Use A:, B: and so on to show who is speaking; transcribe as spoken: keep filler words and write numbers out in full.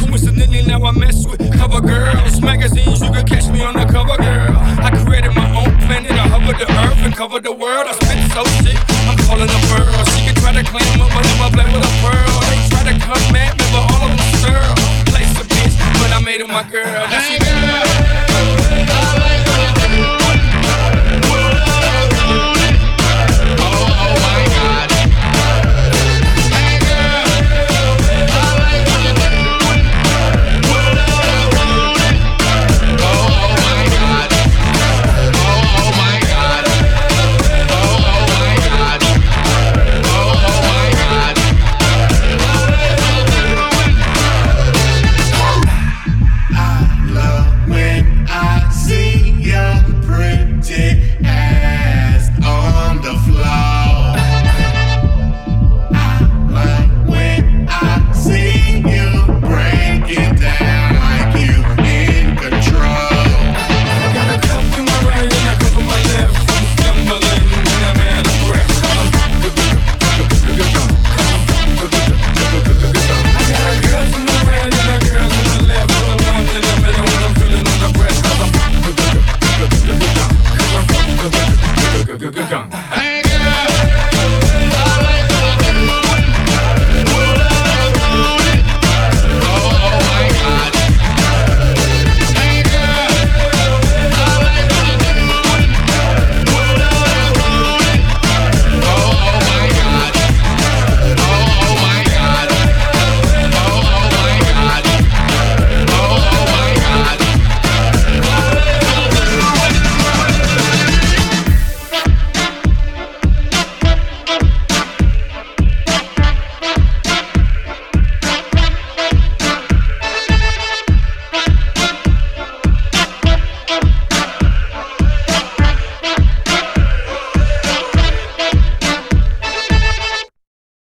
A: Coincidentally, now I mess with cover girls. Magazines, you can catch me on the cover, girl. I created my own planet, I hover the earth and cover the